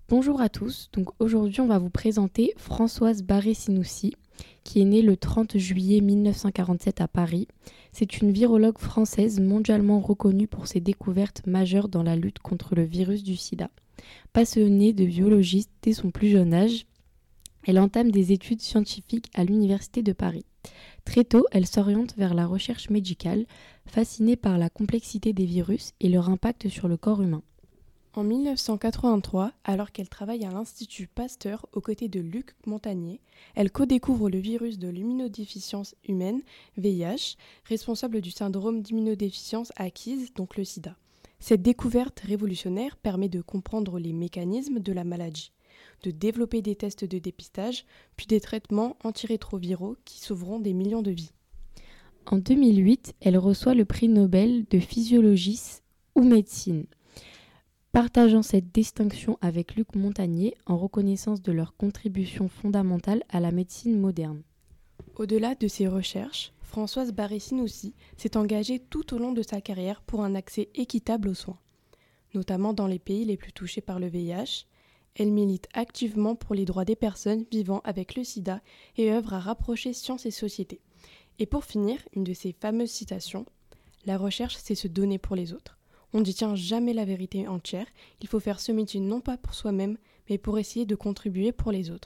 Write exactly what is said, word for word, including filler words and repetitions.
Bonjour à tous, donc aujourd'hui on va vous présenter Françoise Barré-Sinoussi, qui est née le trente juillet mille neuf cent quarante-sept à Paris. C'est une virologue française mondialement reconnue pour ses découvertes majeures dans la lutte contre le virus du sida. Passionnée de biologie dès son plus jeune âge, elle entame des études scientifiques à l'Université de Paris. Très tôt, elle s'oriente vers la recherche médicale, fascinée par la complexité des virus et leur impact sur le corps humain. En mille neuf cent quatre-vingt-trois, alors qu'elle travaille à l'Institut Pasteur aux côtés de Luc Montagnier, elle co-découvre le virus de l'immunodéficience humaine, V I H, responsable du syndrome d'immunodéficience acquise, donc le sida. Cette découverte révolutionnaire permet de comprendre les mécanismes de la maladie, de développer des tests de dépistage, puis des traitements antirétroviraux qui sauveront des millions de vies. En deux mille huit, elle reçoit le prix Nobel de physiologie ou médecine, partageant cette distinction avec Luc Montagnier en reconnaissance de leur contribution fondamentale à la médecine moderne. Au-delà de ses recherches, Françoise Barré-Sinoussi s'est engagée tout au long de sa carrière pour un accès équitable aux soins. Notamment dans les pays les plus touchés par le V I H, elle milite activement pour les droits des personnes vivant avec le sida et œuvre à rapprocher science et société. Et pour finir, une de ses fameuses citations, « La recherche, c'est se donner pour les autres. On ne détient jamais la vérité entière, il faut faire ce métier non pas pour soi-même, mais pour essayer de contribuer pour les autres. »